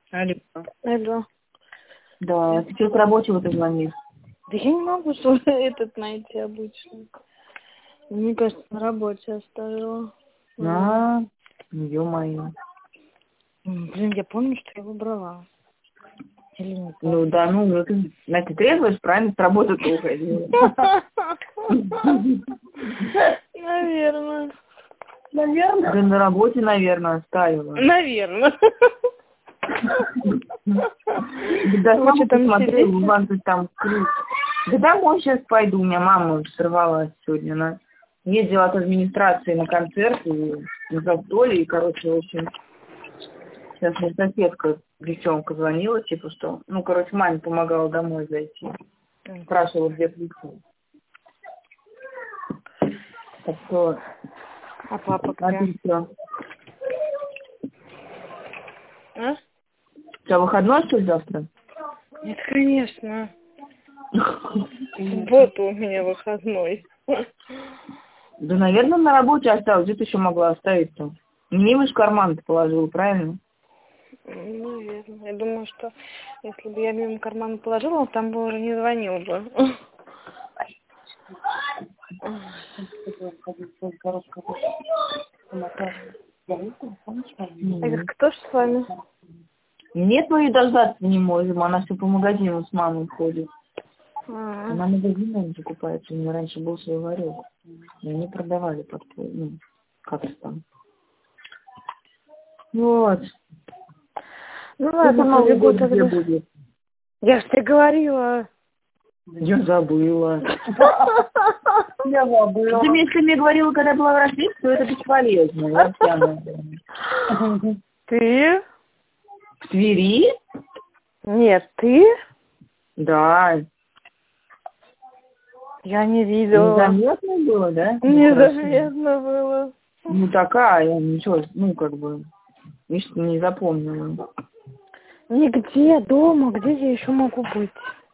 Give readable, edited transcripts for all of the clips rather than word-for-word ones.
Алло. Алло. Да, ты что, с рабочего ты звонишь? Да я не могу что этот найти обычно. Мне кажется, на работе оставила. Ну, ё-моё. Блин, я помню, что я его брала. Или не помню. Ну да, ну ты, значит, трезваешь, правильно, с работы-то уходила. Наверное. Наверное. Да на работе, наверное, оставила. Наверное. Да, мама посмотрела, Иван, ты там ключ. Да домой сейчас пойду, у меня мама сорвалась сегодня. Она ездила от администрации на концерт и на застолье, и, короче, в общем, сейчас мне соседка, девчонка, звонила, типа, что, ну, короче, маме помогала домой зайти. Спрашивала, где ключи. Так что... А папа где? А ты что? А? У тебя выходной, что ли, завтра? Нет, конечно. В субботу у меня выходной. Да, наверное, на работе осталось. Где ты еще могла оставить-то? Мимо в карман ты положила, правильно? Наверное. Я думаю, что если бы я мимо кармана положила, он там бы уже не звонил бы. А кто ж с вами? Нет, мы ее дождаться не можем. Она все по магазину с мамой ходит. Она магазин, наверное, закупается. У меня раньше был свой ларек. И они продавали под... Ну, как это там. Вот. Ну ладно, Новый год тогда. где будет? Я ж тебе говорила. Я забыла. Я забыла. Ты мне говорила, когда была в России, что это бесполезно. Я пьяная. Ты? В Твери? Нет, ты? Да. Я не видела. Незаметно было, да? Незаметно было. Ну такая, ничего, ну как бы, видишь, не запомнила. Нигде, дома, где я еще могу быть?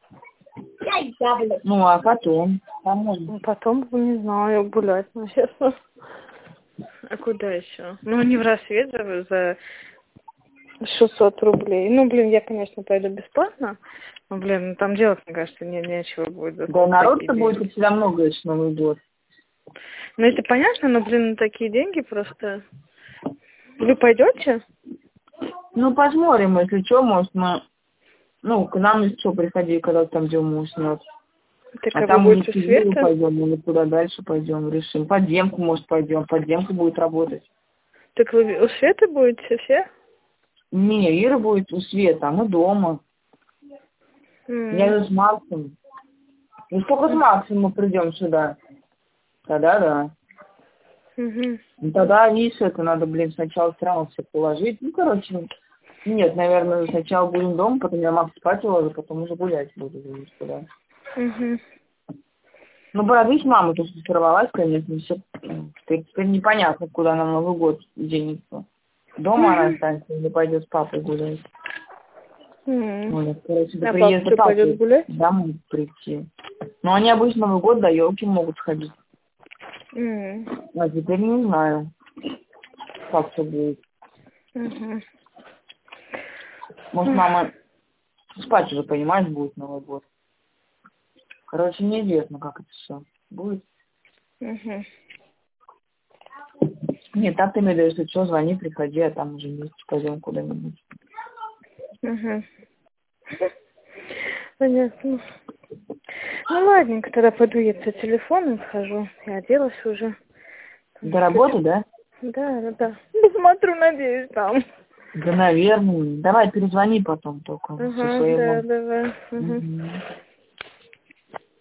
Ну а потом? Ну, потом, не знаю, гулять, наверное. А куда еще? Ну, не в рассвет за 600 рублей. Ну, блин, я, конечно, пойду бесплатно. Но, блин, ну, там делать, мне кажется, нечего будет. Да, народ-то будет всегда много еще Новый год. Ну, это понятно, но, блин, такие деньги просто... Вы пойдете? Ну, посмотрим, если что, может, мы... Ну, к нам, если что, приходи, когда там Дема уснет. Так, а там вы мы будете в Света? пойдем, или куда дальше пойдем, решим. Подземку, может, пойдем. Подземка будет работать. Так вы у Светы будете все? Не, Ира будет у Света, а мы дома. Я же с Максом. Ну, сколько с Максом мы придем сюда? Тогда да. Ну, тогда, видишь, это надо, блин, сначала сразу все положить. Ну, короче, нет, наверное, сначала будем дома, потом я Макс спать уложу, потом уже гулять буду. Видишь, куда. Ну, правда, видишь, мама тут сорвалась, конечно, все. Теперь непонятно, куда нам Новый год денется. Дома она останется или пойдет с папой гулять. Короче, до приезда папы домой прийти. Но они обычно Новый год до елки могут сходить. А теперь не знаю, как все будет. Может, мама спать уже, понимаешь, будет Новый год. Короче, неизвестно, как это все будет. Нет, так ты мне даешь, если что, звони, приходи, а там уже вместе пойдем куда-нибудь. Понятно. Ну, ладненько, тогда пойду я за телефоном схожу. Я оделась уже. До работы, да? Да. Посмотрю, надеюсь, там. Да, наверное. Давай, перезвони потом только. Да, давай.